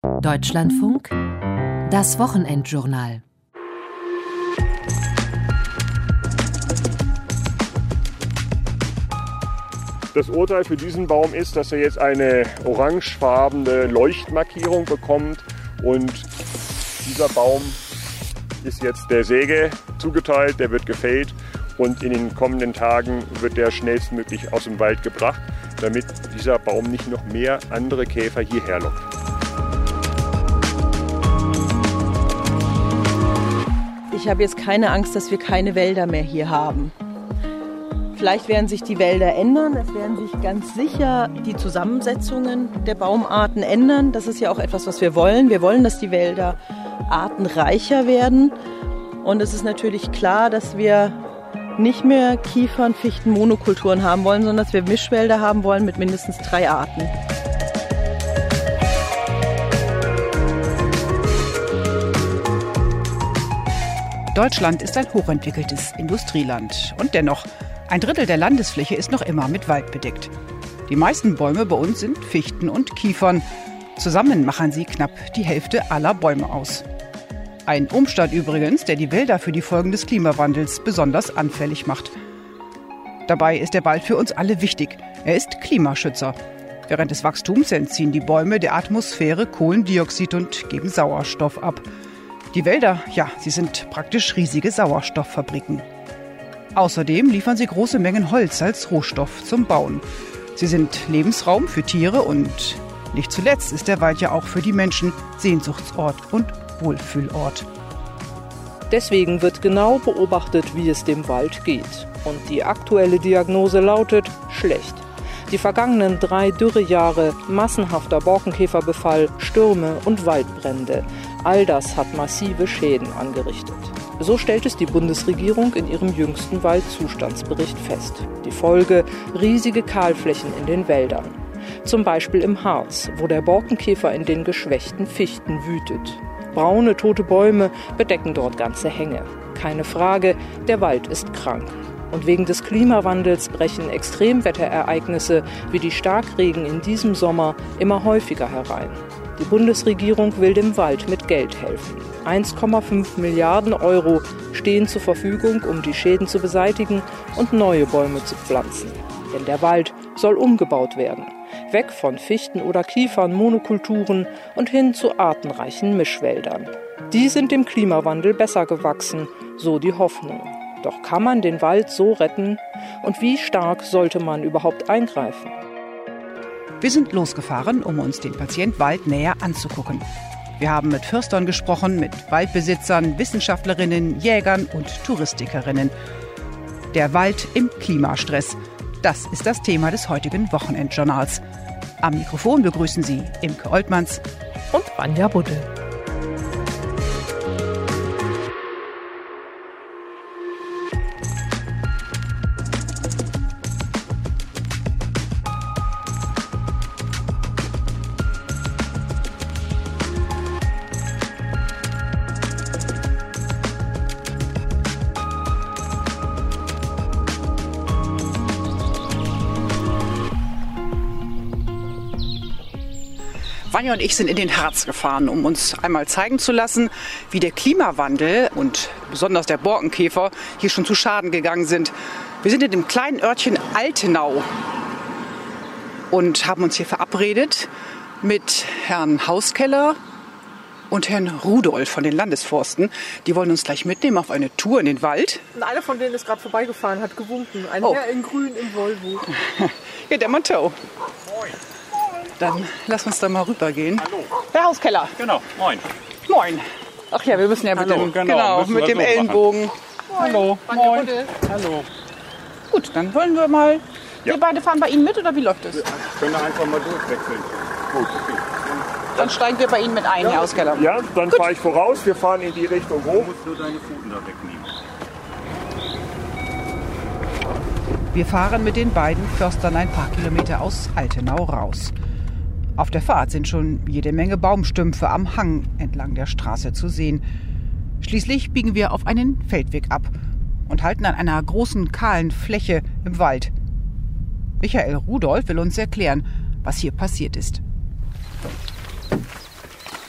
Deutschlandfunk, das Wochenendjournal. Das Urteil für diesen Baum ist, dass er jetzt eine orangefarbene Leuchtmarkierung bekommt und dieser Baum ist jetzt der Säge zugeteilt, der wird gefällt und in den kommenden Tagen wird der schnellstmöglich aus dem Wald gebracht, damit dieser Baum nicht noch mehr andere Käfer hierher lockt. Ich habe jetzt keine Angst, dass wir keine Wälder mehr hier haben. Vielleicht werden sich die Wälder ändern, es werden sich ganz sicher die Zusammensetzungen der Baumarten ändern. Das ist ja auch etwas, was wir wollen. Wir wollen, dass die Wälder artenreicher werden. Und es ist natürlich klar, dass wir nicht mehr Kiefern, Fichten, Monokulturen haben wollen, sondern dass wir Mischwälder haben wollen mit mindestens 3 Arten. Deutschland ist ein hochentwickeltes Industrieland. Und dennoch, 1/3 der Landesfläche ist noch immer mit Wald bedeckt. Die meisten Bäume bei uns sind Fichten und Kiefern. Zusammen machen sie knapp die Hälfte aller Bäume aus. Ein Umstand übrigens, der die Wälder für die Folgen des Klimawandels besonders anfällig macht. Dabei ist der Wald für uns alle wichtig. Er ist Klimaschützer. Während des Wachstums entziehen die Bäume der Atmosphäre Kohlendioxid und geben Sauerstoff ab. Die Wälder, ja, sie sind praktisch riesige Sauerstofffabriken. Außerdem liefern sie große Mengen Holz als Rohstoff zum Bauen. Sie sind Lebensraum für Tiere und nicht zuletzt ist der Wald ja auch für die Menschen Sehnsuchtsort und Wohlfühlort. Deswegen wird genau beobachtet, wie es dem Wald geht. Und die aktuelle Diagnose lautet: schlecht. Die vergangenen 3 Dürrejahre, massenhafter Borkenkäferbefall, Stürme und Waldbrände, all das hat massive Schäden angerichtet. So stellt es die Bundesregierung in ihrem jüngsten Waldzustandsbericht fest. Die Folge: riesige Kahlflächen in den Wäldern. Zum Beispiel im Harz, wo der Borkenkäfer in den geschwächten Fichten wütet. Braune, tote Bäume bedecken dort ganze Hänge. Keine Frage, der Wald ist krank. Und wegen des Klimawandels brechen Extremwetterereignisse wie die Starkregen in diesem Sommer immer häufiger herein. Die Bundesregierung will dem Wald mit Geld helfen. 1,5 Milliarden Euro stehen zur Verfügung, um die Schäden zu beseitigen und neue Bäume zu pflanzen. Denn der Wald soll umgebaut werden. Weg von Fichten oder Kiefern, Monokulturen und hin zu artenreichen Mischwäldern. Die sind dem Klimawandel besser gewachsen, so die Hoffnung. Doch kann man den Wald so retten? Und wie stark sollte man überhaupt eingreifen? Wir sind losgefahren, um uns den Patient Wald näher anzugucken. Wir haben mit Förstern gesprochen, mit Waldbesitzern, Wissenschaftlerinnen, Jägern und Touristikerinnen. Der Wald im Klimastress. Das ist das Thema des heutigen Wochenendjournals. Am Mikrofon begrüßen Sie Imke Oltmanns Und Vanja Budde. Vanja und ich sind in den Harz gefahren, um uns einmal zeigen zu lassen, wie der Klimawandel und besonders der Borkenkäfer hier schon zu Schaden gegangen sind. Wir sind in dem kleinen Örtchen Altenau und haben uns hier verabredet mit Herrn Hauskeller und Herrn Rudolf von den Landesforsten. Die wollen uns gleich mitnehmen auf eine Tour in den Wald. Und einer von denen ist gerade vorbeigefahren, hat gewunken. Ein Herr in grün im Volvo. Ja, der Monteau. Moin. Dann lass uns da mal rübergehen. Hallo. Herr Hauskeller. Genau, moin. Moin. Ach ja, wir müssen ja mit Hallo, dem, genau, müssen mit wir dem so Ellenbogen. machen. Hallo, moin. Hallo. Gut, dann wollen wir mal. Ja. Wir beide fahren bei Ihnen mit oder wie läuft es? Können wir einfach mal durchwechseln. Gut, okay. Dann steigen wir bei Ihnen mit ein, Herr Hauskeller. Ja, dann fahre ich voraus. Wir fahren in die Richtung Du hoch. musst nur deine Pfoten da wegnehmen. Wir fahren mit den beiden Förstern ein paar Kilometer aus Altenau raus. Auf der Fahrt sind schon jede Menge Baumstümpfe am Hang entlang der Straße zu sehen. Schließlich biegen wir auf einen Feldweg ab und halten an einer großen kahlen Fläche im Wald. Michael Rudolf will uns erklären, was hier passiert ist.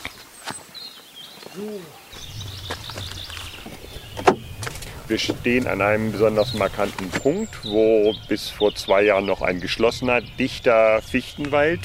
Wir stehen an einem besonders markanten Punkt, wo bis vor 2 Jahren noch ein geschlossener, dichter Fichtenwald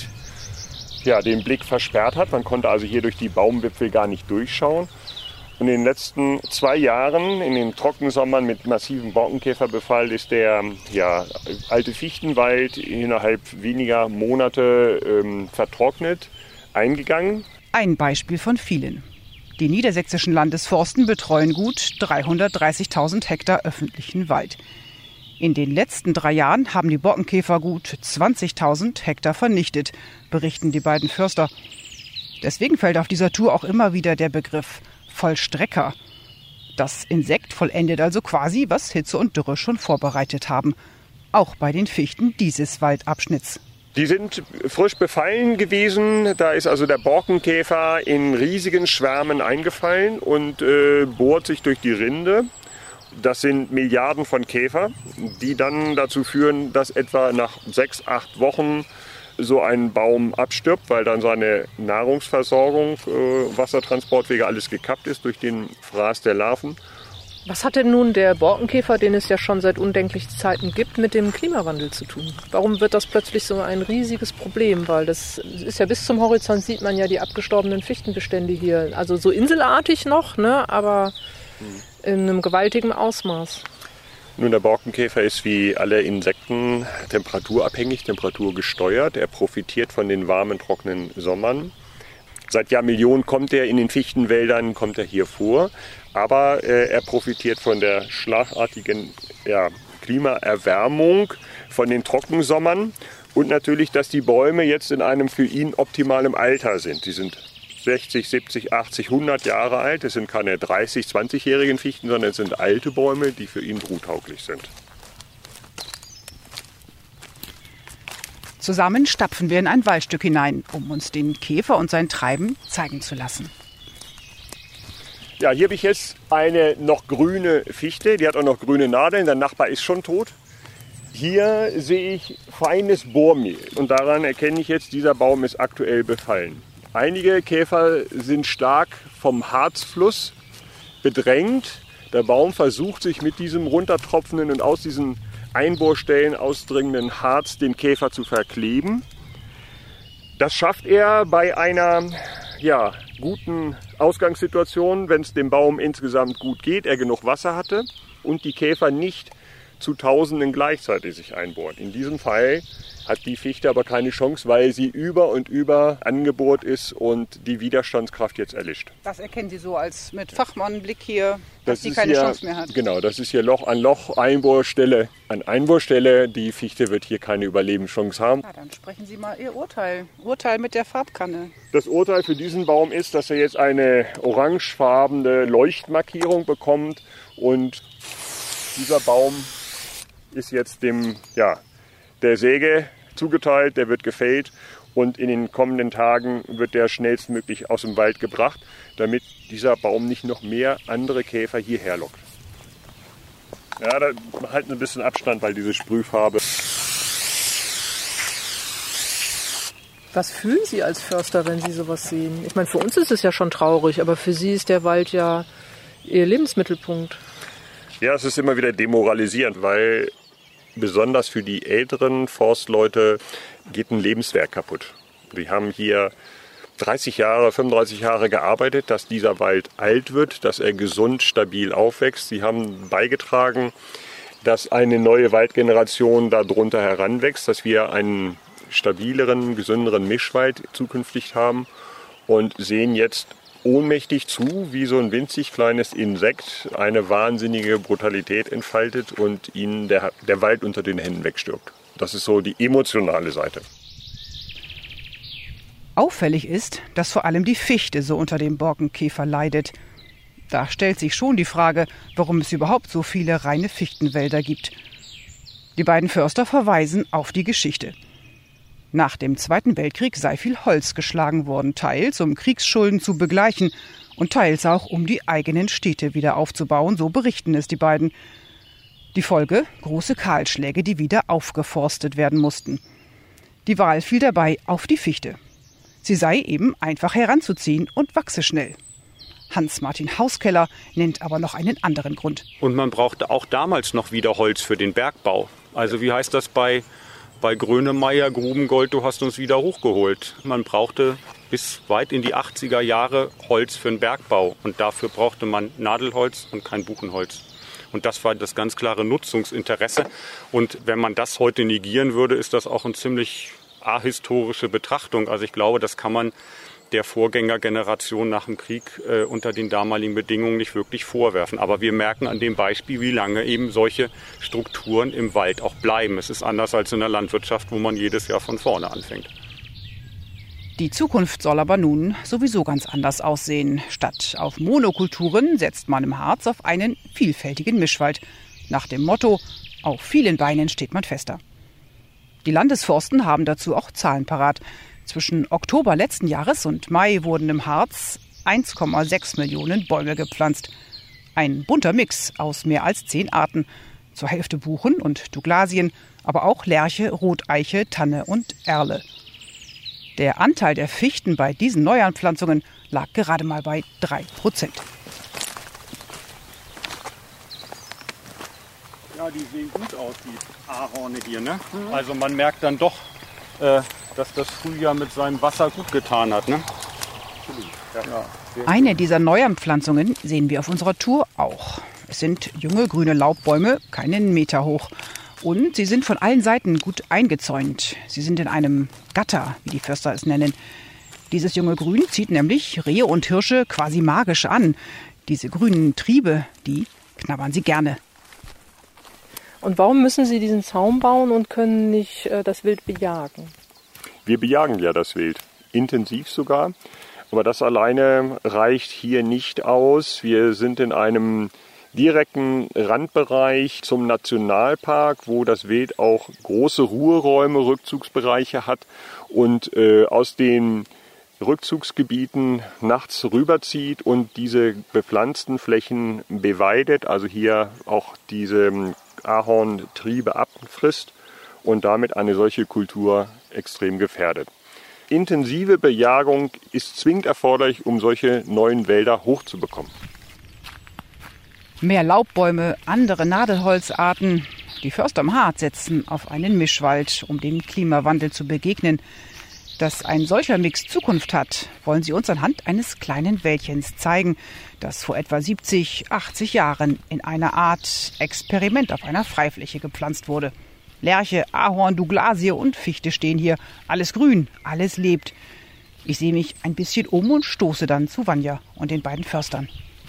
den Blick versperrt hat. Man konnte also hier durch die Baumwipfel gar nicht durchschauen. Und in den letzten 2 Jahren, in den Trockensommern mit massivem Borkenkäferbefall, ist der alte Fichtenwald innerhalb weniger Monate vertrocknet, eingegangen. Ein Beispiel von vielen. Die niedersächsischen Landesforsten betreuen gut 330.000 Hektar öffentlichen Wald. In den letzten 3 Jahren haben die Borkenkäfer gut 20.000 Hektar vernichtet, berichten die beiden Förster. Deswegen fällt auf dieser Tour auch immer wieder der Begriff Vollstrecker. Das Insekt vollendet also quasi, was Hitze und Dürre schon vorbereitet haben. Auch bei den Fichten dieses Waldabschnitts. Die sind frisch befallen gewesen. Da ist also der Borkenkäfer in riesigen Schwärmen eingefallen und bohrt sich durch die Rinde. Das sind Milliarden von Käfer, die dann dazu führen, dass etwa nach 6, 8 Wochen so ein Baum abstirbt, weil dann seine Nahrungsversorgung, Wassertransportwege, alles gekappt ist durch den Fraß der Larven. Was hat denn nun der Borkenkäfer, den es ja schon seit undenklichen Zeiten gibt, mit dem Klimawandel zu tun? Warum wird das plötzlich so ein riesiges Problem? Weil das ist ja bis zum Horizont, sieht man ja die abgestorbenen Fichtenbestände hier. Also so inselartig noch, ne? Aber in einem gewaltigen Ausmaß. Nun, der Borkenkäfer ist wie alle Insekten temperaturabhängig, temperaturgesteuert. Er profitiert von den warmen, trockenen Sommern. Seit Jahrmillionen kommt er in den Fichtenwäldern, kommt er hier vor. Aber er profitiert von der schlagartigen Klimaerwärmung, von den Trockensommern und natürlich, dass die Bäume jetzt in einem für ihn optimalen Alter sind. Die sind 60, 70, 80, 100 Jahre alt. Es sind keine 30-, 20-jährigen Fichten, sondern es sind alte Bäume, die für ihn bruttauglich sind. Zusammen stapfen wir in ein Waldstück hinein, um uns den Käfer und sein Treiben zeigen zu lassen. Ja, hier habe ich jetzt eine noch grüne Fichte, die hat auch noch grüne Nadeln, der Nachbar ist schon tot. Hier sehe ich feines Bohrmehl und daran erkenne ich jetzt, dieser Baum ist aktuell befallen. Einige Käfer sind stark vom Harzfluss bedrängt. Der Baum versucht sich mit diesem runtertropfenden und aus diesen Einbohrstellen ausdringenden Harz den Käfer zu verkleben. Das schafft er bei einer guten Ausgangssituation, wenn es dem Baum insgesamt gut geht, er genug Wasser hatte und die Käfer nicht zu Tausenden gleichzeitig sich einbohren. In diesem Fall hat die Fichte aber keine Chance, weil sie über und über angebohrt ist und die Widerstandskraft jetzt erlischt. Das erkennen Sie so als mit Fachmannblick hier, dass die keine Chance mehr hat. Genau, das ist hier Loch an Loch, Einbohrstelle an Einbohrstelle. Die Fichte wird hier keine Überlebenschance haben. Na, dann sprechen Sie mal Ihr Urteil. Urteil mit der Farbkanne. Das Urteil für diesen Baum ist, dass er jetzt eine orangefarbene Leuchtmarkierung bekommt und dieser Baum ist jetzt der Säge zugeteilt, der wird gefällt und in den kommenden Tagen wird der schnellstmöglich aus dem Wald gebracht, damit dieser Baum nicht noch mehr andere Käfer hierher lockt. Ja, da halten ein bisschen Abstand, weil diese Sprühfarbe. Was fühlen Sie als Förster, wenn Sie sowas sehen? Ich meine, für uns ist es ja schon traurig, aber für Sie ist der Wald ja Ihr Lebensmittelpunkt. Ja, es ist immer wieder demoralisierend, weil besonders für die älteren Forstleute geht ein Lebenswerk kaputt. Die haben hier 30 Jahre, 35 Jahre gearbeitet, dass dieser Wald alt wird, dass er gesund, stabil aufwächst. Sie haben beigetragen, dass eine neue Waldgeneration darunter heranwächst, dass wir einen stabileren, gesünderen Mischwald zukünftig haben und sehen jetzt ohnmächtig zu, wie so ein winzig kleines Insekt eine wahnsinnige Brutalität entfaltet und ihnen der Wald unter den Händen wegstirbt. Das ist so die emotionale Seite. Auffällig ist, dass vor allem die Fichte so unter dem Borkenkäfer leidet. Da stellt sich schon die Frage, warum es überhaupt so viele reine Fichtenwälder gibt. Die beiden Förster verweisen auf die Geschichte. Nach dem Zweiten Weltkrieg sei viel Holz geschlagen worden, teils um Kriegsschulden zu begleichen und teils auch um die eigenen Städte wieder aufzubauen, so berichten es die beiden. Die Folge: große Kahlschläge, die wieder aufgeforstet werden mussten. Die Wahl fiel dabei auf die Fichte. Sie sei eben einfach heranzuziehen und wachse schnell. Hans-Martin Hauskeller nennt aber noch einen anderen Grund. Und man brauchte auch damals noch wieder Holz für den Bergbau. Also wie heißt das bei Grönemeyer, Grubengold, du hast uns wieder hochgeholt. Man brauchte bis weit in die 80er Jahre Holz für den Bergbau. Und dafür brauchte man Nadelholz und kein Buchenholz. Und das war das ganz klare Nutzungsinteresse. Und wenn man das heute negieren würde, ist das auch eine ziemlich ahistorische Betrachtung. Also ich glaube, das kann man der Vorgängergeneration nach dem Krieg unter den damaligen Bedingungen nicht wirklich vorwerfen. Aber wir merken an dem Beispiel, wie lange eben solche Strukturen im Wald auch bleiben. Es ist anders als in der Landwirtschaft, wo man jedes Jahr von vorne anfängt. Die Zukunft soll aber nun sowieso ganz anders aussehen. Statt auf Monokulturen setzt man im Harz auf einen vielfältigen Mischwald. Nach dem Motto, auf vielen Beinen steht man fester. Die Landesforsten haben dazu auch Zahlen parat. Zwischen Oktober letzten Jahres und Mai wurden im Harz 1,6 Millionen Bäume gepflanzt. Ein bunter Mix aus mehr als 10 Arten. Zur Hälfte Buchen und Douglasien, aber auch Lärche, Roteiche, Tanne und Erle. Der Anteil der Fichten bei diesen Neuanpflanzungen lag gerade mal bei 3%. Ja, die sehen gut aus, die Ahorne hier, ne? Also man merkt dann doch, dass das Frühjahr mit seinem Wasser gut getan hat, ne? Ja. Eine dieser Neuanpflanzungen sehen wir auf unserer Tour auch. Es sind junge grüne Laubbäume, keinen Meter hoch. Und sie sind von allen Seiten gut eingezäunt. Sie sind in einem Gatter, wie die Förster es nennen. Dieses junge Grün zieht nämlich Rehe und Hirsche quasi magisch an. Diese grünen Triebe, die knabbern sie gerne. Und warum müssen Sie diesen Zaun bauen und können nicht das Wild bejagen? Wir bejagen ja das Wild, intensiv sogar. Aber das alleine reicht hier nicht aus. Wir sind in einem direkten Randbereich zum Nationalpark, wo das Wild auch große Ruheräume, Rückzugsbereiche hat und aus den Rückzugsgebieten nachts rüberzieht und diese bepflanzten Flächen beweidet, also hier auch diese Ahorntriebe abfrisst und damit eine solche Kultur extrem gefährdet. Intensive Bejagung ist zwingend erforderlich, um solche neuen Wälder hochzubekommen. Mehr Laubbäume, andere Nadelholzarten. Die Förster im Harz setzen auf einen Mischwald, um dem Klimawandel zu begegnen. Dass ein solcher Mix Zukunft hat, wollen sie uns anhand eines kleinen Wäldchens zeigen, das vor etwa 70, 80 Jahren in einer Art Experiment auf einer Freifläche gepflanzt wurde. Lärche, Ahorn, Douglasie und Fichte stehen hier. Alles grün, alles lebt. Ich sehe mich ein bisschen um und stoße dann zu Vanja und den beiden Förstern.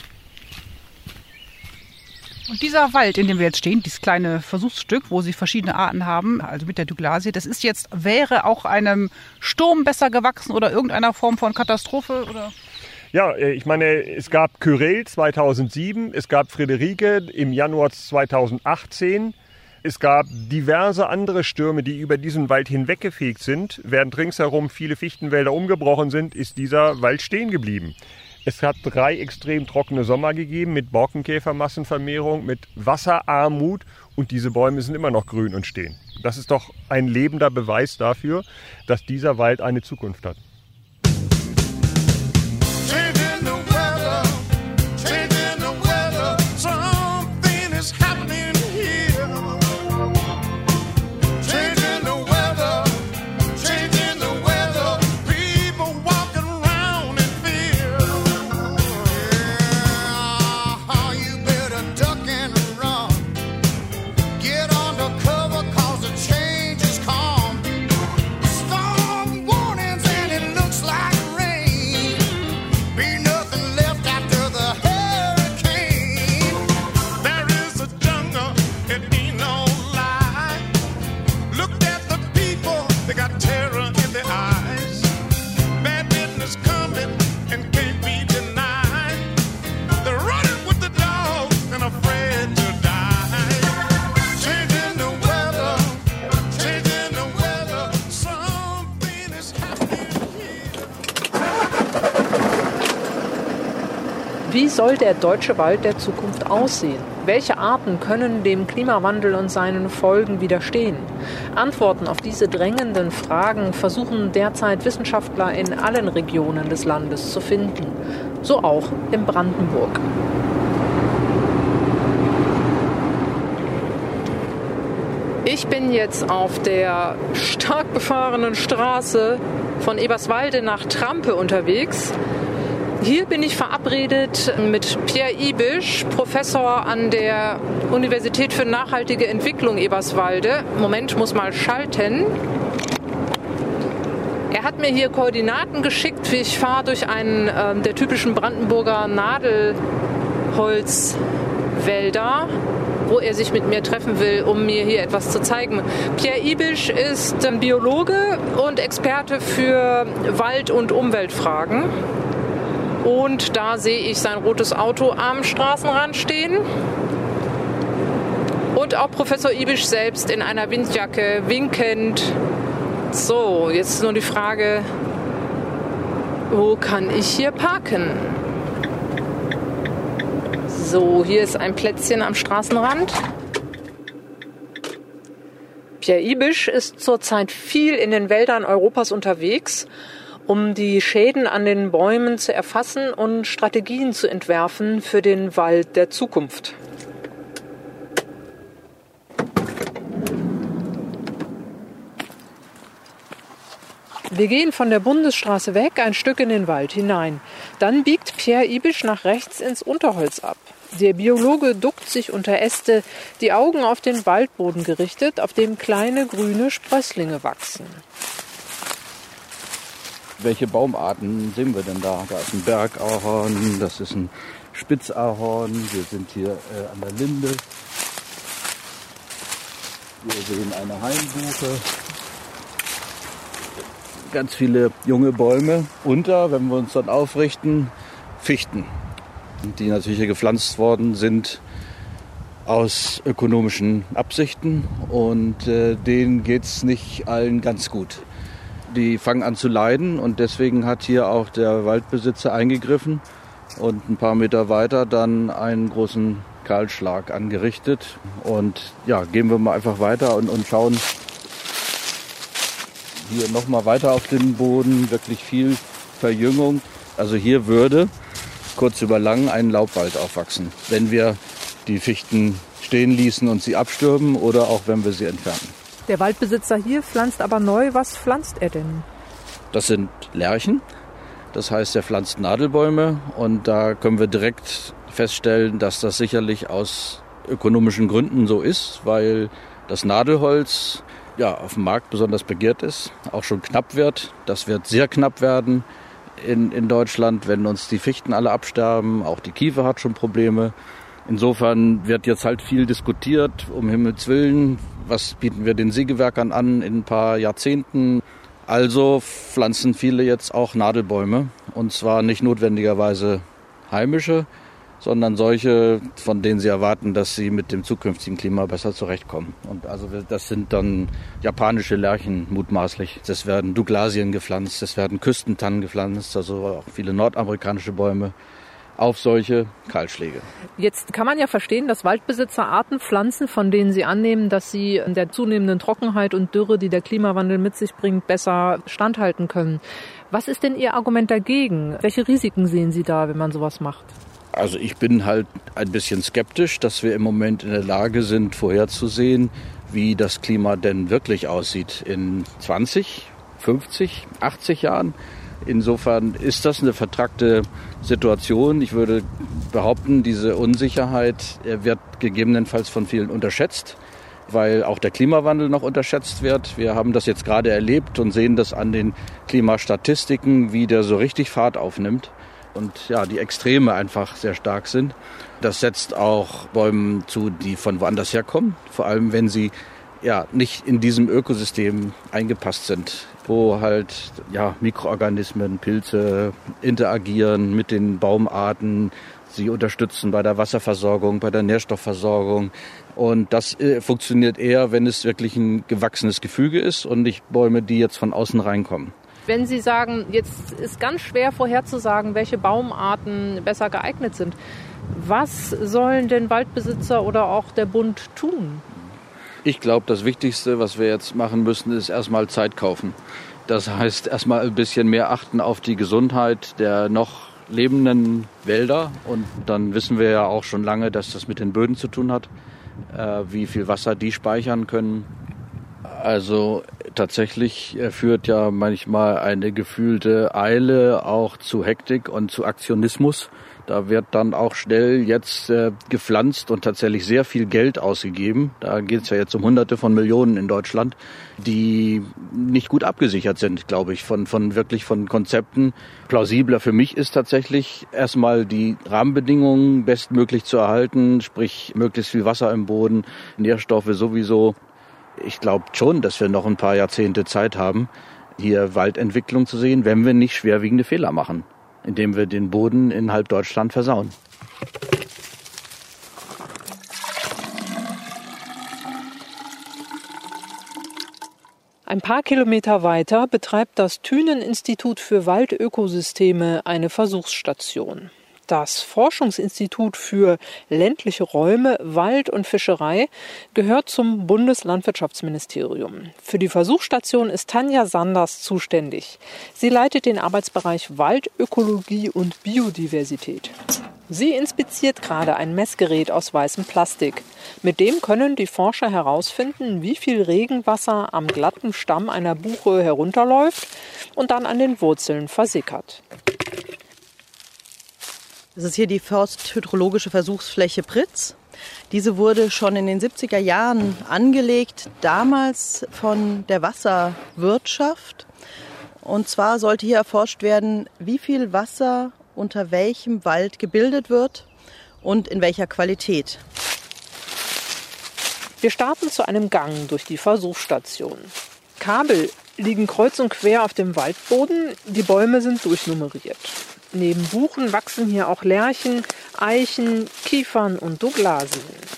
Und dieser Wald, in dem wir jetzt stehen, dieses kleine Versuchsstück, wo Sie verschiedene Arten haben, also mit der Douglasie, das ist jetzt, wäre auch einem Sturm besser gewachsen oder irgendeiner Form von Katastrophe? Oder? Ja, ich meine, es gab Kyrill 2007, es gab Friederike im Januar 2018. Es gab diverse andere Stürme, die über diesen Wald hinweggefegt sind. Während ringsherum viele Fichtenwälder umgebrochen sind, ist dieser Wald stehen geblieben. Es hat 3 extrem trockene Sommer gegeben mit Borkenkäfermassenvermehrung, mit Wasserarmut und diese Bäume sind immer noch grün und stehen. Das ist doch ein lebender Beweis dafür, dass dieser Wald eine Zukunft hat. Wie soll der deutsche Wald der Zukunft aussehen? Welche Arten können dem Klimawandel und seinen Folgen widerstehen? Antworten auf diese drängenden Fragen versuchen derzeit Wissenschaftler in allen Regionen des Landes zu finden. So auch in Brandenburg. Ich bin jetzt auf der stark befahrenen Straße von Eberswalde nach Trampe unterwegs. Hier bin ich verabredet mit Pierre Ibisch, Professor an der Universität für nachhaltige Entwicklung Eberswalde. Moment, muss mal schalten. Er hat mir hier Koordinaten geschickt. Ich fahre durch einen der typischen Brandenburger Nadelholzwälder, wo er sich mit mir treffen will, um mir hier etwas zu zeigen. Pierre Ibisch ist Biologe und Experte für Wald- und Umweltfragen. Und da sehe ich sein rotes Auto am Straßenrand stehen. Und auch Professor Ibisch selbst in einer Windjacke, winkend. So, jetzt ist nur die Frage, wo kann ich hier parken? So, hier ist ein Plätzchen am Straßenrand. Pierre Ibisch ist zurzeit viel in den Wäldern Europas unterwegs, um die Schäden an den Bäumen zu erfassen und Strategien zu entwerfen für den Wald der Zukunft. Wir gehen von der Bundesstraße weg, ein Stück in den Wald hinein. Dann biegt Pierre Ibisch nach rechts ins Unterholz ab. Der Biologe duckt sich unter Äste, die Augen auf den Waldboden gerichtet, auf dem kleine grüne Sprösslinge wachsen. Welche Baumarten sehen wir denn da? Da ist ein Bergahorn, das ist ein Spitzahorn, wir sind hier an der Linde. Wir sehen eine Hainbuche. Ganz viele junge Bäume. Unter, wenn wir uns dann aufrichten, Fichten, die natürlich hier gepflanzt worden sind aus ökonomischen Absichten. Und denen geht es nicht allen ganz gut. Die fangen an zu leiden und deswegen hat hier auch der Waldbesitzer eingegriffen und ein paar Meter weiter dann einen großen Kahlschlag angerichtet. Und ja, gehen wir mal einfach weiter und schauen hier nochmal weiter auf dem Boden, wirklich viel Verjüngung. Also hier würde kurz über lang ein Laubwald aufwachsen, wenn wir die Fichten stehen ließen und sie abstürben oder auch wenn wir sie entfernen. Der Waldbesitzer hier pflanzt aber neu. Was pflanzt er denn? Das sind Lärchen. Das heißt, er pflanzt Nadelbäume. Und da können wir direkt feststellen, dass das sicherlich aus ökonomischen Gründen so ist, weil das Nadelholz ja auf dem Markt besonders begehrt ist, auch schon knapp wird. Das wird sehr knapp werden in Deutschland, wenn uns die Fichten alle absterben. Auch die Kiefer hat schon Probleme. Insofern wird jetzt halt viel diskutiert, um Himmels Willen. Was bieten wir den Sägewerkern an in ein paar Jahrzehnten? Also pflanzen viele jetzt auch Nadelbäume. Und zwar nicht notwendigerweise heimische, sondern solche, von denen sie erwarten, dass sie mit dem zukünftigen Klima besser zurechtkommen. Und also das sind dann japanische Lärchen mutmaßlich. Es werden Douglasien gepflanzt, es werden Küstentannen gepflanzt, also auch viele nordamerikanische Bäume auf solche Kahlschläge. Jetzt kann man ja verstehen, dass Waldbesitzer Arten pflanzen, von denen sie annehmen, dass sie der zunehmenden Trockenheit und Dürre, die der Klimawandel mit sich bringt, besser standhalten können. Was ist denn Ihr Argument dagegen? Welche Risiken sehen Sie da, wenn man sowas macht? Also ich bin halt ein bisschen skeptisch, dass wir im Moment in der Lage sind, vorherzusehen, wie das Klima denn wirklich aussieht in 20, 50, 80 Jahren. Insofern ist das eine vertrackte Situation. Ich würde behaupten, diese Unsicherheit wird gegebenenfalls von vielen unterschätzt, weil auch der Klimawandel noch unterschätzt wird. Wir haben das jetzt gerade erlebt und sehen das an den Klimastatistiken, wie der so richtig Fahrt aufnimmt und ja, die Extreme einfach sehr stark sind. Das setzt auch Bäumen zu, die von woanders herkommen, vor allem wenn sie ja nicht in diesem Ökosystem eingepasst sind, wo halt ja Mikroorganismen, Pilze interagieren mit den Baumarten, sie unterstützen bei der Wasserversorgung, bei der Nährstoffversorgung. Und das funktioniert eher, wenn es wirklich ein gewachsenes Gefüge ist und nicht Bäume, die jetzt von außen reinkommen. Wenn Sie sagen, jetzt ist ganz schwer vorherzusagen, welche Baumarten besser geeignet sind, was sollen denn Waldbesitzer oder auch der Bund tun? Ich glaube, das Wichtigste, was wir jetzt machen müssen, ist erstmal Zeit kaufen. Das heißt, erstmal ein bisschen mehr achten auf die Gesundheit der noch lebenden Wälder. Und dann wissen wir ja auch schon lange, dass das mit den Böden zu tun hat, wie viel Wasser die speichern können. Also tatsächlich führt ja manchmal eine gefühlte Eile auch zu Hektik und zu Aktionismus. Da wird dann auch schnell jetzt gepflanzt und tatsächlich sehr viel Geld ausgegeben. Da geht es ja jetzt um Hunderte von Millionen in Deutschland, die nicht gut abgesichert sind, glaube ich, von Konzepten. Plausibler für mich ist tatsächlich erstmal die Rahmenbedingungen bestmöglich zu erhalten, sprich möglichst viel Wasser im Boden, Nährstoffe sowieso. Ich glaube schon, dass wir noch ein paar Jahrzehnte Zeit haben, hier Waldentwicklung zu sehen, wenn wir nicht schwerwiegende Fehler machen, indem wir den Boden in halb Deutschland versauen. Ein paar Kilometer weiter betreibt das Thünen-Institut für Waldökosysteme eine Versuchsstation. Das Forschungsinstitut für ländliche Räume, Wald und Fischerei gehört zum Bundeslandwirtschaftsministerium. Für die Versuchsstation ist Tanja Sanders zuständig. Sie leitet den Arbeitsbereich Waldökologie und Biodiversität. Sie inspiziert gerade ein Messgerät aus weißem Plastik. Mit dem können die Forscher herausfinden, wie viel Regenwasser am glatten Stamm einer Buche herunterläuft und dann an den Wurzeln versickert. Das ist hier die forsthydrologische Versuchsfläche Britz. Diese wurde schon in den 70er Jahren angelegt, damals von der Wasserwirtschaft. Und zwar sollte hier erforscht werden, wie viel Wasser unter welchem Wald gebildet wird und in welcher Qualität. Wir starten zu einem Gang durch die Versuchsstation. Kabel liegen kreuz und quer auf dem Waldboden, die Bäume sind durchnummeriert. Neben Buchen wachsen hier auch Lärchen, Eichen, Kiefern und Douglasien.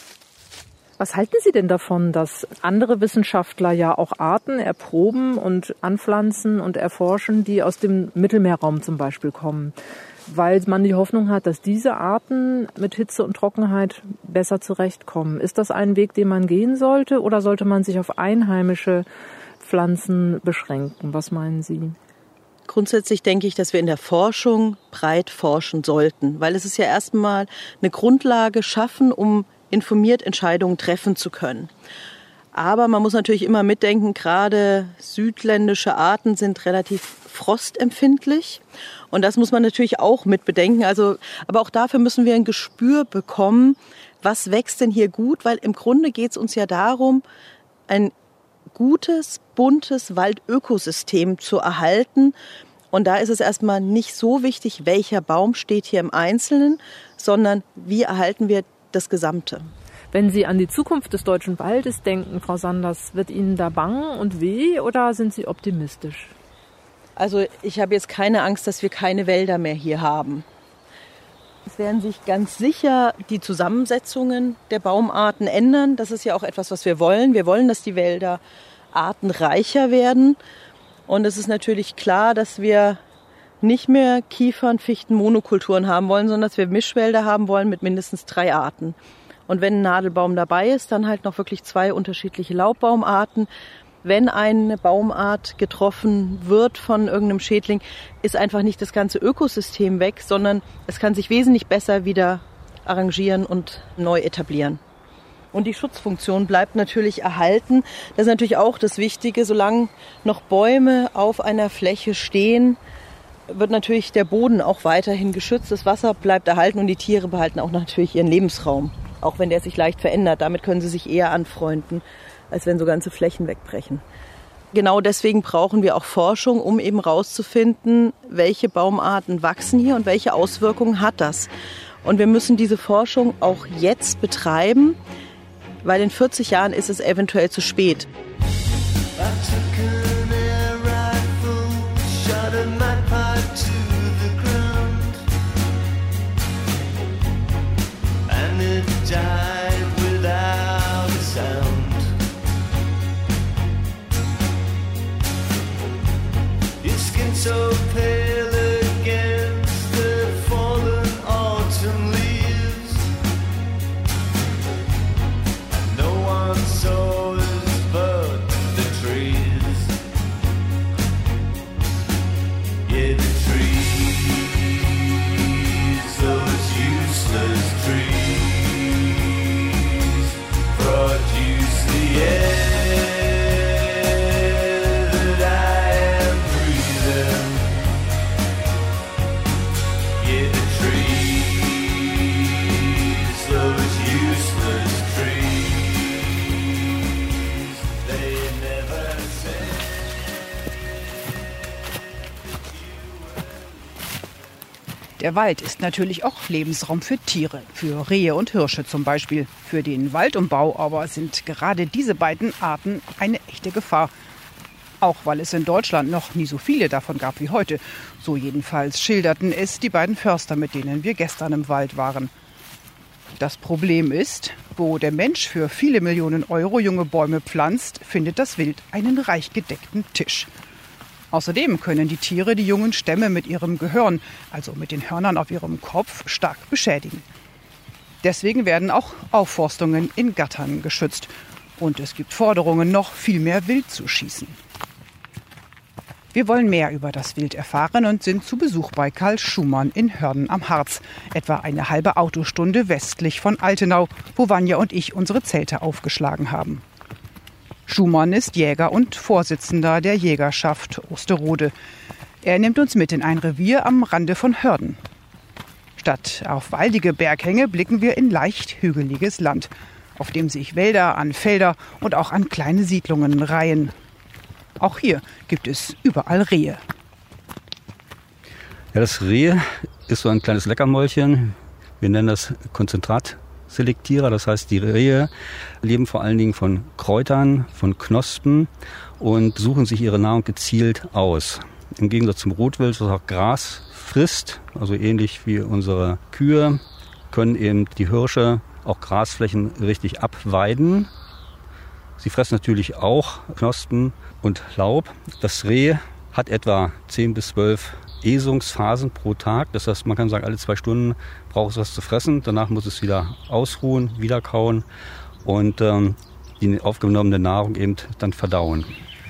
Was halten Sie denn davon, dass andere Wissenschaftler ja auch Arten erproben und anpflanzen und erforschen, die aus dem Mittelmeerraum zum Beispiel kommen? Weil man die Hoffnung hat, dass diese Arten mit Hitze und Trockenheit besser zurechtkommen. Ist das ein Weg, den man gehen sollte, oder sollte man sich auf einheimische Pflanzen beschränken? Was meinen Sie? Grundsätzlich denke ich, dass wir in der Forschung breit forschen sollten, weil es ist ja erstmal eine Grundlage schaffen, um informiert Entscheidungen treffen zu können. Aber man muss natürlich immer mitdenken, gerade südländische Arten sind relativ frostempfindlich. Und das muss man natürlich auch mit bedenken. Aber auch dafür müssen wir ein Gespür bekommen, was wächst denn hier gut, weil im Grunde geht es uns ja darum, ein gutes, buntes Waldökosystem zu erhalten. Und da ist es erstmal nicht so wichtig, welcher Baum steht hier im Einzelnen, sondern wie erhalten wir das Gesamte. Wenn Sie an die Zukunft des deutschen Waldes denken, Frau Sanders, wird Ihnen da bang und weh oder sind Sie optimistisch? Also ich habe jetzt keine Angst, dass wir keine Wälder mehr hier haben. Es werden sich ganz sicher die Zusammensetzungen der Baumarten ändern. Das ist ja auch etwas, was wir wollen. Wir wollen, dass die Wälder artenreicher werden. Und es ist natürlich klar, dass wir nicht mehr Kiefern, Fichten, Monokulturen haben wollen, sondern dass wir Mischwälder haben wollen mit mindestens 3 Arten. Und wenn ein Nadelbaum dabei ist, dann halt noch wirklich 2 unterschiedliche Laubbaumarten. Wenn eine Baumart getroffen wird von irgendeinem Schädling, ist einfach nicht das ganze Ökosystem weg, sondern es kann sich wesentlich besser wieder arrangieren und neu etablieren. Und die Schutzfunktion bleibt natürlich erhalten. Das ist natürlich auch das Wichtige. Solange noch Bäume auf einer Fläche stehen, wird natürlich der Boden auch weiterhin geschützt. Das Wasser bleibt erhalten und die Tiere behalten auch natürlich ihren Lebensraum. Auch wenn der sich leicht verändert. Damit können sie sich eher anfreunden, als wenn so ganze Flächen wegbrechen. Genau deswegen brauchen wir auch Forschung, um eben rauszufinden, welche Baumarten wachsen hier und welche Auswirkungen hat das. Und wir müssen diese Forschung auch jetzt betreiben, weil in 40 Jahren ist es eventuell zu spät. It's Der Wald ist natürlich auch Lebensraum für Tiere, für Rehe und Hirsche zum Beispiel. Für den Waldumbau aber sind gerade diese beiden Arten eine echte Gefahr. Auch weil es in Deutschland noch nie so viele davon gab wie heute. So jedenfalls schilderten es die beiden Förster, mit denen wir gestern im Wald waren. Das Problem ist, wo der Mensch für viele Millionen Euro junge Bäume pflanzt, findet das Wild einen reich gedeckten Tisch. Außerdem können die Tiere die jungen Stämme mit ihrem Gehörn, also mit den Hörnern auf ihrem Kopf, stark beschädigen. Deswegen werden auch Aufforstungen in Gattern geschützt. Und es gibt Forderungen, noch viel mehr Wild zu schießen. Wir wollen mehr über das Wild erfahren und sind zu Besuch bei Karl Schumann in Hörden am Harz. Etwa eine halbe Autostunde westlich von Altenau, wo Vanja und ich unsere Zelte aufgeschlagen haben. Schumann ist Jäger und Vorsitzender der Jägerschaft Osterode. Er nimmt uns mit in ein Revier am Rande von Hörden. Statt auf waldige Berghänge blicken wir in leicht hügeliges Land, auf dem sich Wälder an Felder und auch an kleine Siedlungen reihen. Auch hier gibt es überall Rehe. Ja, das Reh ist so ein kleines Leckermäulchen. Wir nennen das Konzentratselektierer. Das heißt, die Rehe leben vor allen Dingen von Kräutern, von Knospen und suchen sich ihre Nahrung gezielt aus. Im Gegensatz zum Rotwild, das auch Gras frisst, also ähnlich wie unsere Kühe, können eben die Hirsche auch Grasflächen richtig abweiden. Sie fressen natürlich auch Knospen und Laub. Das Reh hat etwa 10 bis 12 Esungsphasen pro Tag. Das heißt, man kann sagen, alle 2 Stunden braucht es was zu fressen. Danach muss es wieder ausruhen, wieder kauen und die aufgenommene Nahrung eben dann verdauen.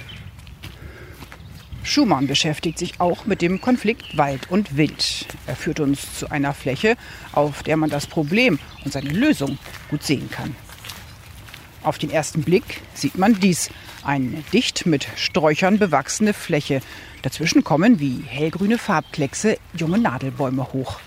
Schumann beschäftigt sich auch mit dem Konflikt Wald und Wild. Er führt uns zu einer Fläche, auf der man das Problem und seine Lösung gut sehen kann. Auf den ersten Blick sieht man dies, eine dicht mit Sträuchern bewachsene Fläche. Dazwischen kommen wie hellgrüne Farbkleckse junge Nadelbäume hoch.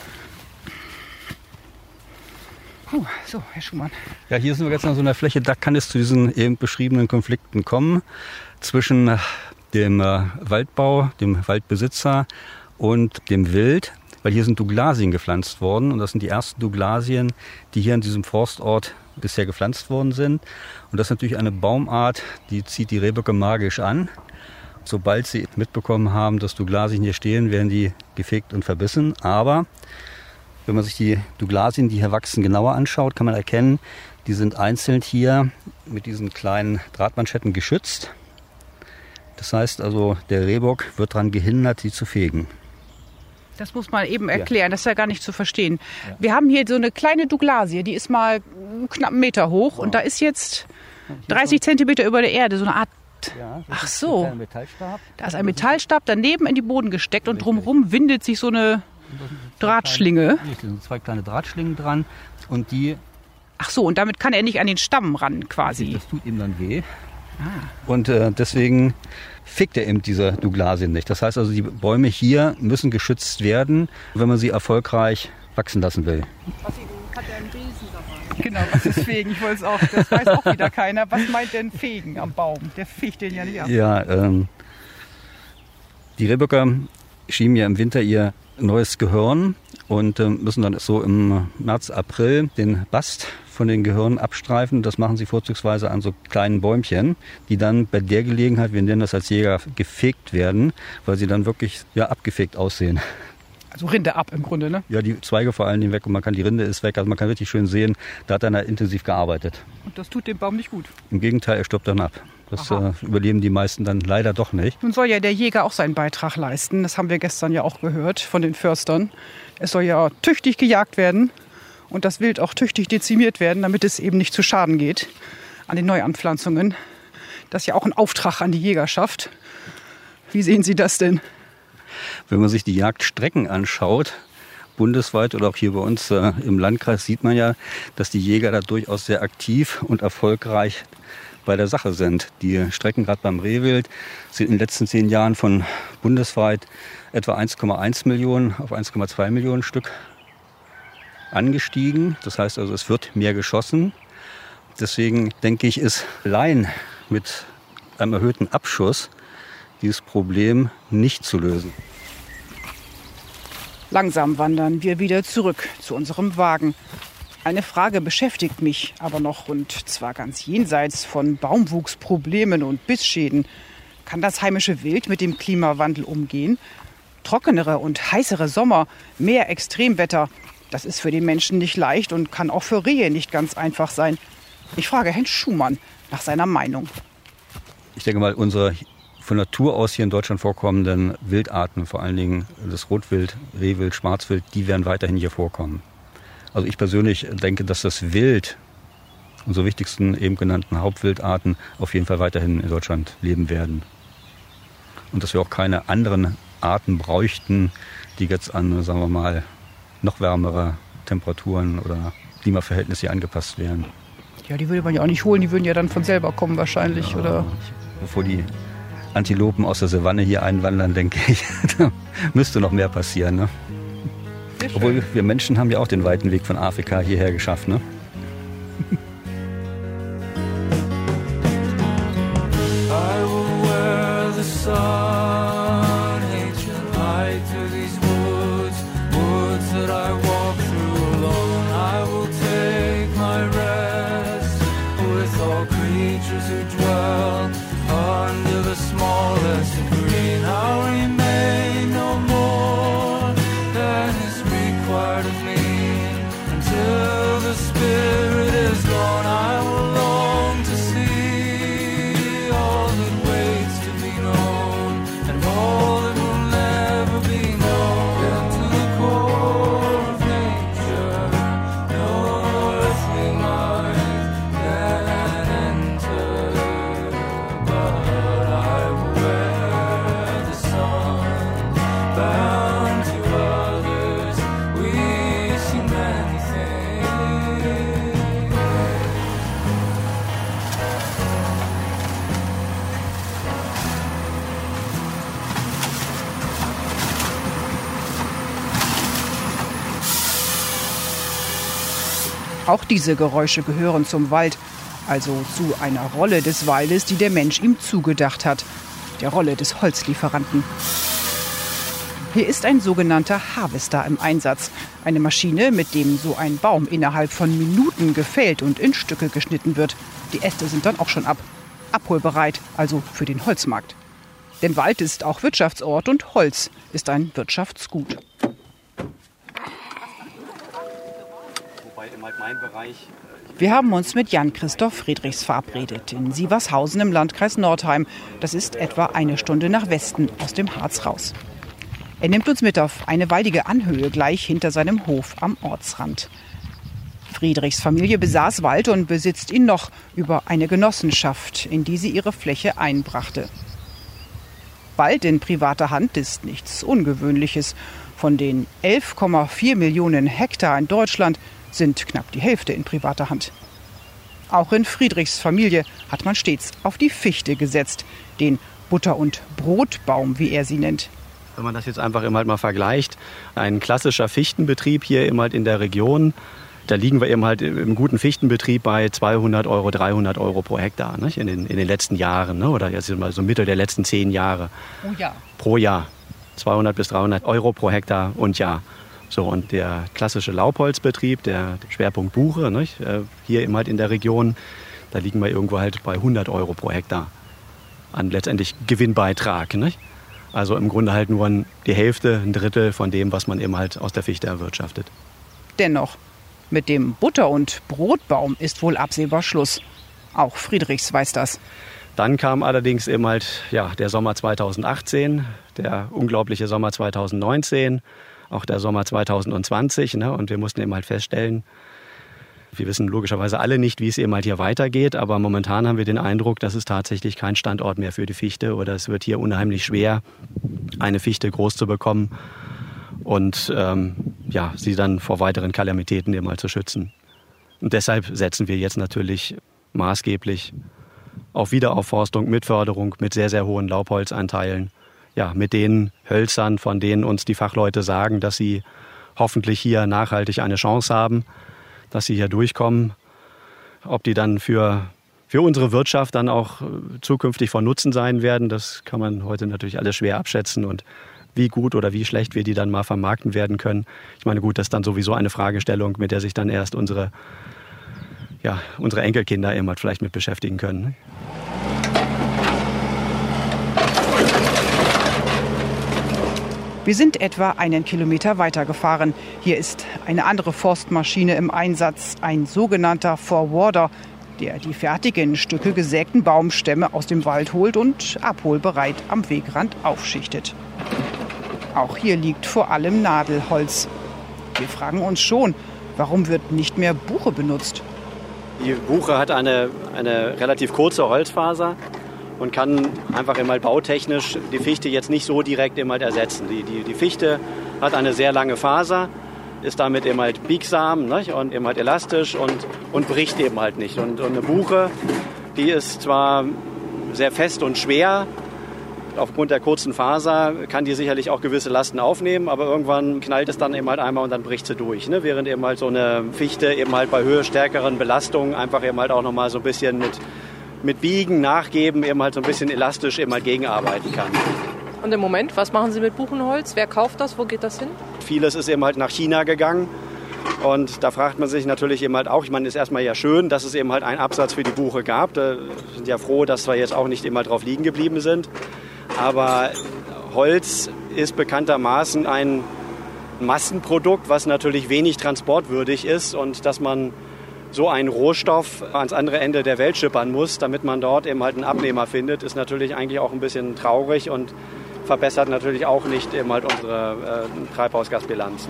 So, Herr Schumann. Ja, hier sind wir jetzt an so einer Fläche, da kann es zu diesen eben beschriebenen Konflikten kommen zwischen dem Waldbau, dem Waldbesitzer und dem Wild, weil hier sind Douglasien gepflanzt worden und das sind die ersten Douglasien, die hier an diesem Forstort bisher gepflanzt worden sind. Und das ist natürlich eine Baumart, die zieht die Rehböcke magisch an. Sobald sie mitbekommen haben, dass Douglasien hier stehen, werden die gefegt und verbissen. Aber wenn man sich die Douglasien, die hier wachsen, genauer anschaut, kann man erkennen, die sind einzeln hier mit diesen kleinen Drahtmanschetten geschützt. Das heißt also, der Rehbock wird daran gehindert, sie zu fegen. Das muss man eben erklären, das ist ja gar nicht zu verstehen. Ja. Wir haben hier so eine kleine Douglasie, die ist mal knapp 1 Meter hoch und da ist jetzt 30 Zentimeter über der Erde so eine Art... Ach so, da ist ein Metallstab daneben in den Boden gesteckt und drumherum windet sich so eine Drahtschlinge. Hier sind 2 kleine Drahtschlingen dran und die... Ach so, und damit kann er nicht an den Stamm ran quasi. Das tut ihm dann weh. Und deswegen fegt er eben diese Douglasien nicht. Das heißt also, die Bäume hier müssen geschützt werden, wenn man sie erfolgreich wachsen lassen will. Hat er einen Besen dabei? Genau, was ist fegen? Ich wollte es auch, das weiß auch wieder keiner. Was meint denn fegen am Baum? Der fegt den ja nicht ab. Ja, die Rehböcke schieben ja im Winter ihr neues Gehörn und müssen dann so im März, April den Bast von den Gehörnen abstreifen. Das machen sie vorzugsweise an so kleinen Bäumchen, die dann bei der Gelegenheit, wir nennen das als Jäger, gefegt werden, weil sie dann wirklich abgefegt aussehen. Also Rinde ab im Grunde, ne? Ja, die Zweige vor allen Dingen weg und man kann, die Rinde ist weg. Also man kann richtig schön sehen, da hat einer intensiv gearbeitet. Und das tut dem Baum nicht gut? Im Gegenteil, er stirbt dann ab. Das überleben die meisten dann leider doch nicht. Nun soll ja der Jäger auch seinen Beitrag leisten. Das haben wir gestern ja auch gehört von den Förstern. Es soll ja tüchtig gejagt werden und das Wild auch tüchtig dezimiert werden, damit es eben nicht zu Schaden geht an den Neuanpflanzungen. Das ist ja auch ein Auftrag an die Jägerschaft. Wie sehen Sie das denn? Wenn man sich die Jagdstrecken anschaut, bundesweit oder auch hier bei uns im Landkreis, sieht man ja, dass die Jäger da durchaus sehr aktiv und erfolgreich bei der Sache sind. Die Strecken gerade beim Rehwild sind in den letzten 10 Jahren von bundesweit etwa 1,1 Millionen auf 1,2 Millionen Stück angestiegen. Das heißt also, es wird mehr geschossen. Deswegen denke ich, ist allein mit einem erhöhten Abschuss dieses Problem nicht zu lösen. Langsam wandern wir wieder zurück zu unserem Wagen. Eine Frage beschäftigt mich aber noch, und zwar ganz jenseits von Baumwuchsproblemen und Bissschäden. Kann das heimische Wild mit dem Klimawandel umgehen? Trockenere und heißere Sommer, mehr Extremwetter, das ist für den Menschen nicht leicht und kann auch für Rehe nicht ganz einfach sein. Ich frage Herrn Schumann nach seiner Meinung. Ich denke mal, unsere von Natur aus hier in Deutschland vorkommenden Wildarten, vor allen Dingen das Rotwild, Rehwild, Schwarzwild, die werden weiterhin hier vorkommen. Also ich persönlich denke, dass das Wild, unsere wichtigsten eben genannten Hauptwildarten, auf jeden Fall weiterhin in Deutschland leben werden. Und dass wir auch keine anderen Arten bräuchten, die jetzt an, sagen wir mal, noch wärmere Temperaturen oder Klimaverhältnisse hier angepasst werden. Ja, die würde man ja auch nicht holen, die würden ja dann von selber kommen wahrscheinlich, oder? Bevor die Antilopen aus der Savanne hier einwandern, denke ich, da müsste noch mehr passieren, ne? Obwohl wir Menschen haben ja auch den weiten Weg von Afrika hierher geschafft, ne? Auch diese Geräusche gehören zum Wald, also zu einer Rolle des Waldes, die der Mensch ihm zugedacht hat, der Rolle des Holzlieferanten. Hier ist ein sogenannter Harvester im Einsatz, eine Maschine, mit dem so ein Baum innerhalb von Minuten gefällt und in Stücke geschnitten wird. Die Äste sind dann auch schon abholbereit, also für den Holzmarkt. Denn Wald ist auch Wirtschaftsort und Holz ist ein Wirtschaftsgut. Wir haben uns mit Jan-Christoph Friedrichs verabredet in Sievershausen im Landkreis Nordheim. Das ist etwa eine Stunde nach Westen aus dem Harz raus. Er nimmt uns mit auf eine waldige Anhöhe gleich hinter seinem Hof am Ortsrand. Friedrichs Familie besaß Wald und besitzt ihn noch über eine Genossenschaft, in die sie ihre Fläche einbrachte. Wald in privater Hand ist nichts Ungewöhnliches. Von den 11,4 Millionen Hektar in Deutschland sind knapp die Hälfte in privater Hand. Auch in Friedrichs Familie hat man stets auf die Fichte gesetzt, den Butter- und Brotbaum, wie er sie nennt. Wenn man das jetzt einfach immer halt mal vergleicht, ein klassischer Fichtenbetrieb hier immer halt in der Region, da liegen wir eben halt im guten Fichtenbetrieb bei 200 Euro, 300 Euro pro Hektar, nicht? In den letzten Jahren, ne? Oder jetzt mal so Mitte der letzten 10 Jahre. Pro Jahr. 200 bis 300 Euro pro Hektar und Jahr. So, und der klassische Laubholzbetrieb, der Schwerpunkt Buche, nicht? Hier eben halt in der Region, da liegen wir irgendwo halt bei 100 Euro pro Hektar an letztendlich Gewinnbeitrag, nicht? Also im Grunde halt nur die Hälfte, ein Drittel von dem, was man eben halt aus der Fichte erwirtschaftet. Dennoch, mit dem Butter- und Brotbaum ist wohl absehbar Schluss. Auch Friedrichs weiß das. Dann kam allerdings eben halt der Sommer 2018, der unglaubliche Sommer 2019, auch der Sommer 2020. Ne? Und wir mussten eben halt feststellen, wir wissen logischerweise alle nicht, wie es eben halt hier weitergeht, aber momentan haben wir den Eindruck, dass es tatsächlich kein Standort mehr für die Fichte oder es wird hier unheimlich schwer, eine Fichte groß zu bekommen und sie dann vor weiteren Kalamitäten eben halt zu schützen. Und deshalb setzen wir jetzt natürlich maßgeblich auf Wiederaufforstung mit Förderung, mit sehr, sehr hohen Laubholzanteilen. Ja, mit den Hölzern, von denen uns die Fachleute sagen, dass sie hoffentlich hier nachhaltig eine Chance haben, dass sie hier durchkommen. Ob die dann für unsere Wirtschaft dann auch zukünftig von Nutzen sein werden, das kann man heute natürlich alles schwer abschätzen. Und wie gut oder wie schlecht wir die dann mal vermarkten werden können. Ich meine, gut, das ist dann sowieso eine Fragestellung, mit der sich dann erst unsere Enkelkinder eben halt vielleicht mit beschäftigen können. Wir sind etwa 1 Kilometer weitergefahren. Hier ist eine andere Forstmaschine im Einsatz, ein sogenannter Forwarder, der die fertig in Stücke gesägten Baumstämme aus dem Wald holt und abholbereit am Wegrand aufschichtet. Auch hier liegt vor allem Nadelholz. Wir fragen uns schon, warum wird nicht mehr Buche benutzt? Die Buche hat eine relativ kurze Holzfaser und kann einfach eben halt bautechnisch die Fichte jetzt nicht so direkt eben halt ersetzen. Die Fichte hat eine sehr lange Faser, ist damit eben halt biegsam, nicht? Und eben halt elastisch und bricht eben halt nicht. Und eine Buche, die ist zwar sehr fest und schwer, aufgrund der kurzen Faser kann die sicherlich auch gewisse Lasten aufnehmen, aber irgendwann knallt es dann eben halt einmal und dann bricht sie durch. Ne? Während eben halt so eine Fichte eben halt bei höhestärkeren Belastungen einfach eben halt auch nochmal so ein bisschen mit Biegen, Nachgeben eben halt so ein bisschen elastisch eben halt gegenarbeiten kann. Und im Moment, was machen Sie mit Buchenholz? Wer kauft das? Wo geht das hin? Vieles ist eben halt nach China gegangen. Und da fragt man sich natürlich eben halt auch, ich meine, ist erstmal ja schön, dass es eben halt einen Absatz für die Buche gab. Da sind ja froh, dass wir jetzt auch nicht immer drauf liegen geblieben sind. Aber Holz ist bekanntermaßen ein Massenprodukt, was natürlich wenig transportwürdig ist. Und dass man so einen Rohstoff ans andere Ende der Welt schippern muss, damit man dort eben halt einen Abnehmer findet, ist natürlich eigentlich auch ein bisschen traurig und verbessert natürlich auch nicht eben halt unsere Treibhausgasbilanzen.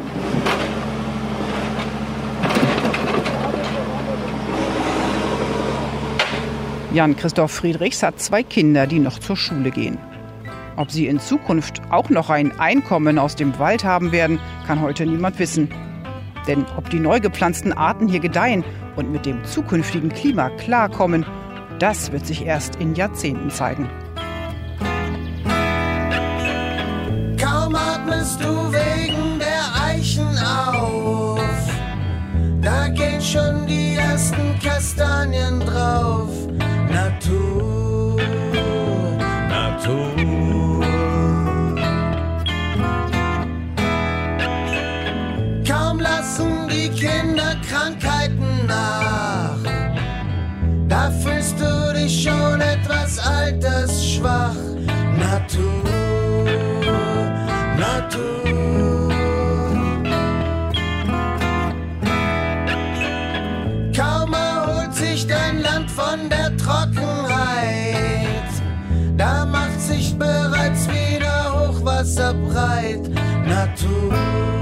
Jan-Christoph Friedrichs hat 2 Kinder, die noch zur Schule gehen. Ob sie in Zukunft auch noch ein Einkommen aus dem Wald haben werden, kann heute niemand wissen. Denn ob die neu gepflanzten Arten hier gedeihen und mit dem zukünftigen Klima klarkommen, das wird sich erst in Jahrzehnten zeigen. Kaum atmest du wegen der Eichen auf, da gehen schon die ersten Kastanien drauf. Natur, Natur. Kaum lassen die Kinder Krankheiten nach, da fühlst du dich schon etwas altersschwach. Natur, Natur. Kaum erholt sich dein Land von der Trockenheit, da macht sich bereits wieder Hochwasser breit. Natur,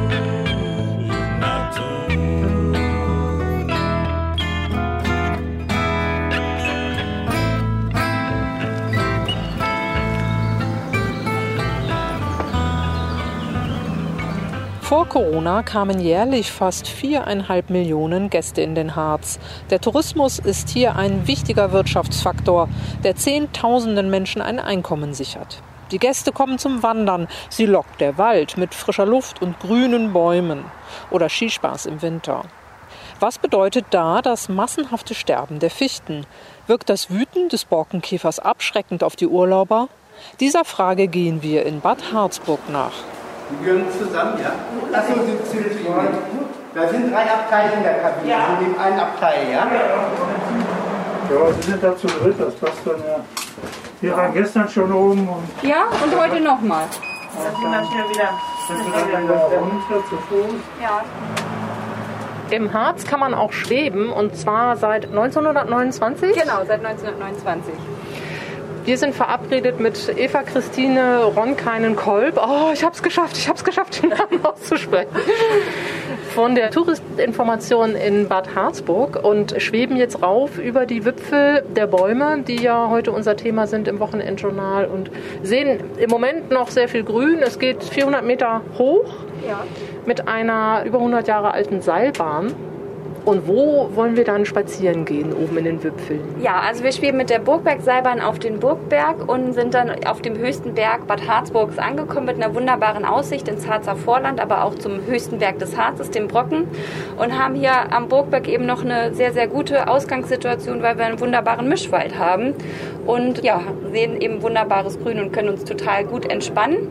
Natur. Vor Corona kamen jährlich fast 4,5 Millionen Gäste in den Harz. Der Tourismus ist hier ein wichtiger Wirtschaftsfaktor, der Zehntausenden Menschen ein Einkommen sichert. Die Gäste kommen zum Wandern, sie lockt der Wald mit frischer Luft und grünen Bäumen oder Skispaß im Winter. Was bedeutet da das massenhafte Sterben der Fichten? Wirkt das Wüten des Borkenkäfers abschreckend auf die Urlauber? Dieser Frage gehen wir in Bad Harzburg nach. Die gehören zusammen, ja? Achso, da sind 3 Abteile in der Kabine, ja. Sie nehmen einen Abteil, ja? Ja, Sie sind da zu dritt, das passt dann ja. Wir waren gestern schon oben. Und ja, und heute nochmal. Das sind dann wieder runter zu Fuß. Ja. Im Harz kann man auch schweben, und zwar seit 1929? Genau, seit 1929. Wir sind verabredet mit Eva Christine Ronkainen-Kolb. Oh, ich hab's geschafft, den Namen auszusprechen. Von der Touristinformation in Bad Harzburg und schweben jetzt rauf über die Wipfel der Bäume, die ja heute unser Thema sind im Wochenendjournal, und sehen im Moment noch sehr viel Grün. Es geht 400 Meter hoch, ja, mit einer über 100 Jahre alten Seilbahn. Und wo wollen wir dann spazieren gehen, oben in den Wipfeln? Ja, also wir schweben mit der Burgbergseilbahn auf den Burgberg und sind dann auf dem höchsten Berg Bad Harzburgs angekommen mit einer wunderbaren Aussicht ins Harzer Vorland, aber auch zum höchsten Berg des Harzes, dem Brocken, und haben hier am Burgberg eben noch eine sehr, sehr gute Ausgangssituation, weil wir einen wunderbaren Mischwald haben und ja, sehen eben wunderbares Grün und können uns total gut entspannen.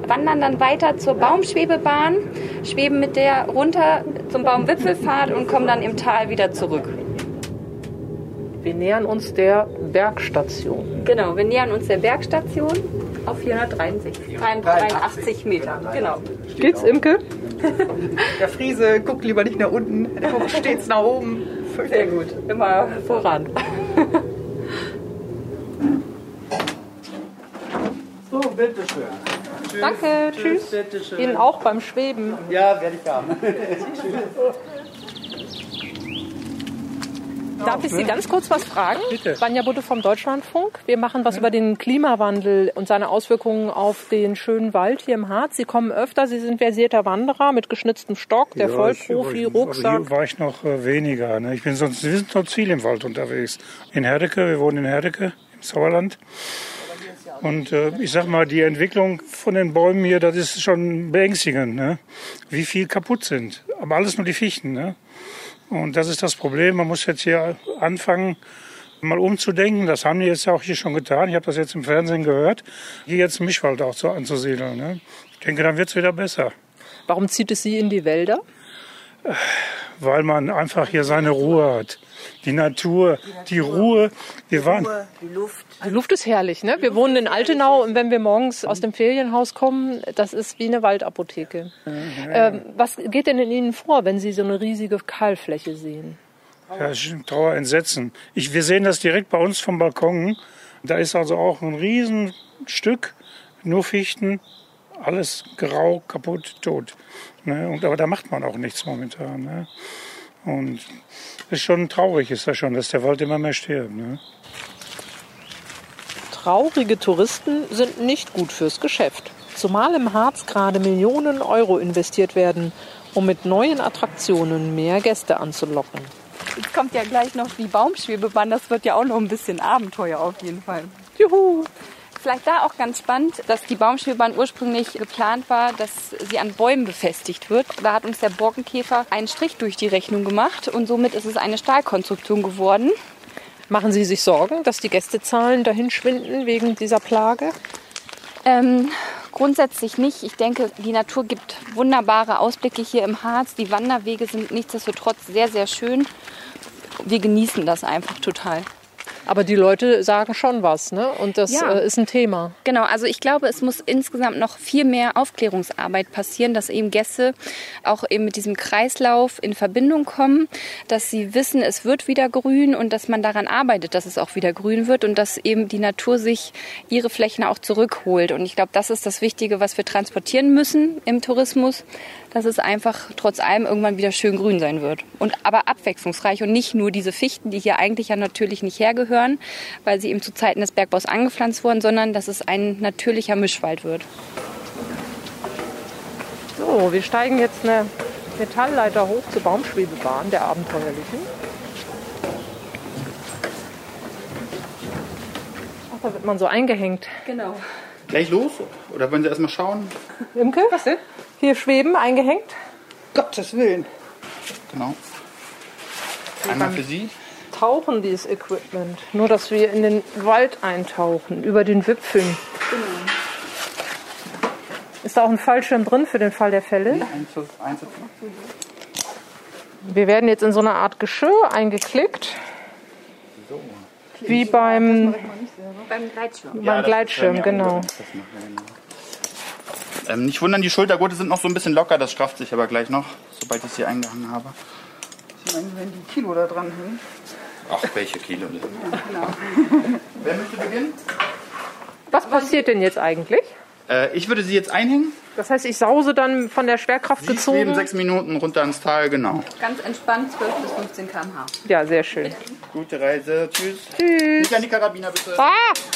wandern dann weiter zur Baumschwebebahn, schweben mit der runter zum Baumwipfelpfad und kommen dann im Tal wieder zurück. Wir nähern uns der Bergstation. Genau, wir nähern uns der Bergstation auf 483 Meter. Genau. Geht's, Imke? Der Friese guckt lieber nicht nach unten, der guckt stets nach oben. Sehr gut, immer voran. So, bitteschön. Danke, tschüss. Bitteschön. Ihnen auch beim Schweben. Ja, werde ich haben. Darf ich Sie ganz kurz was fragen? Bitte. Vanja Budde vom Deutschlandfunk. Wir machen was über den Klimawandel und seine Auswirkungen auf den schönen Wald hier im Harz. Sie kommen öfter, Sie sind versierter Wanderer mit geschnitztem Stock, der Vollprofi, Rucksack. Also hier war ich noch weniger. Ne? Wir sind sonst viel im Wald unterwegs. In Herdecke, wir wohnen in Herdecke im Sauerland. Und ich sag mal, die Entwicklung von den Bäumen hier, das ist schon beängstigend, ne? Wie viel kaputt sind. Aber alles nur die Fichten, ne? Und das ist das Problem. Man muss jetzt hier anfangen, mal umzudenken. Das haben die jetzt auch hier schon getan. Ich habe das jetzt im Fernsehen gehört. Hier jetzt einen Mischwald auch so anzusiedeln. Ne? Ich denke, dann wird es wieder besser. Warum zieht es Sie in die Wälder? Weil man einfach hier seine Ruhe hat. Die Natur, die Ruhe. Wir waren. Die Luft. Die Luft ist herrlich, ne? Wir wohnen in Altenau und wenn wir morgens aus dem Ferienhaus kommen, das ist wie eine Waldapotheke. Was geht denn in Ihnen vor, wenn Sie so eine riesige Kahlfläche sehen? Ja, Trauer, Entsetzen. Wir sehen das direkt bei uns vom Balkon. Da ist also auch ein Riesenstück, nur Fichten, alles grau, kaputt, tot. Ne? Aber da macht man auch nichts momentan. Ne? Und ist schon traurig, ist das schon, dass der Wald immer mehr stirbt. Ne? Traurige Touristen sind nicht gut fürs Geschäft. Zumal im Harz gerade Millionen Euro investiert werden, um mit neuen Attraktionen mehr Gäste anzulocken. Jetzt kommt ja gleich noch die Baumschwebebahn, das wird ja auch noch ein bisschen Abenteuer auf jeden Fall. Juhu! Vielleicht da auch ganz spannend, dass die Baumschwebebahn ursprünglich geplant war, dass sie an Bäumen befestigt wird. Da hat uns der Borkenkäfer einen Strich durch die Rechnung gemacht und somit ist es eine Stahlkonstruktion geworden. Machen Sie sich Sorgen, dass die Gästezahlen dahin schwinden wegen dieser Plage? Grundsätzlich nicht. Ich denke, die Natur gibt wunderbare Ausblicke hier im Harz. Die Wanderwege sind nichtsdestotrotz sehr, sehr schön. Wir genießen das einfach total. Aber die Leute sagen schon was, ne? Und das ist ein Thema. Genau, also ich glaube, es muss insgesamt noch viel mehr Aufklärungsarbeit passieren, dass eben Gäste auch eben mit diesem Kreislauf in Verbindung kommen, dass sie wissen, es wird wieder grün und dass man daran arbeitet, dass es auch wieder grün wird und dass eben die Natur sich ihre Flächen auch zurückholt. Und ich glaube, das ist das Wichtige, was wir transportieren müssen im Tourismus, dass es einfach trotz allem irgendwann wieder schön grün sein wird. Und aber abwechslungsreich und nicht nur diese Fichten, die hier eigentlich ja natürlich nicht hergehören, weil sie eben zu Zeiten des Bergbaus angepflanzt wurden, sondern dass es ein natürlicher Mischwald wird. So, wir steigen jetzt eine Metallleiter hoch zur Baumschwebebahn, der abenteuerlichen. Ach, da wird man so eingehängt. Genau. Gleich los? Oder wollen Sie erst mal schauen? Imke? Was denn? Hier schweben, eingehängt. Gottes Willen. Genau. Einmal für Sie. Tauchen, dieses Equipment. Nur, dass wir in den Wald eintauchen, über den Wipfeln. Genau. Ist da auch ein Fallschirm drin für den Fall der Fälle? Ja, Wir werden jetzt in so eine Art Geschirr eingeklickt. So. Wie beim Gleitschirm. Beim Gleitschirm, genau. Nicht wundern, die Schultergurte sind noch so ein bisschen locker, das strafft sich aber gleich noch, sobald ich sie eingehangen habe. Ich meine, wenn die Kilo da dran hängen. Ach, welche Kilo? Ja, genau. Wer möchte beginnen? Was passiert denn jetzt eigentlich? Ich würde sie jetzt einhängen. Das heißt, ich sause dann von der Schwerkraft Sie gezogen? schweben 6 Minuten runter ins Tal, genau. Ganz entspannt, 12 bis 15 km/h. Ja, sehr schön. Gute Reise, tschüss. Tschüss. Nicht an die Karabiner, bitte. Ah!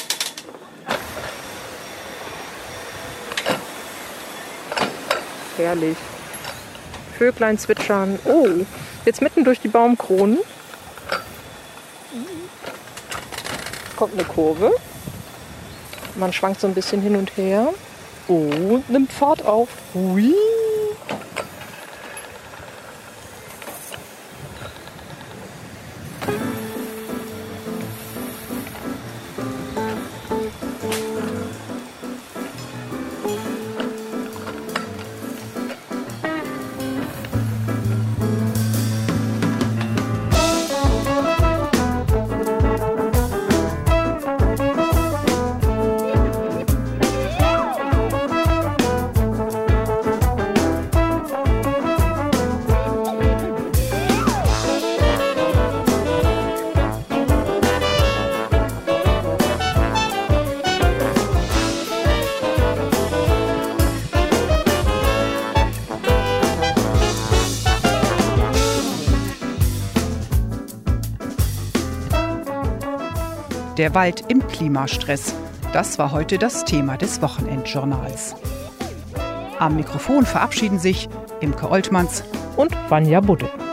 Herrlich. Vöglein zwitschern. Oh, jetzt mitten durch die Baumkronen. Kommt eine Kurve. Man schwankt so ein bisschen hin und her. Oh, nimmt Fahrt auf. Hui. Der Wald im Klimastress. Das war heute das Thema des Wochenendjournals. Am Mikrofon verabschieden sich Imke Oltmanns und Vanja Budde.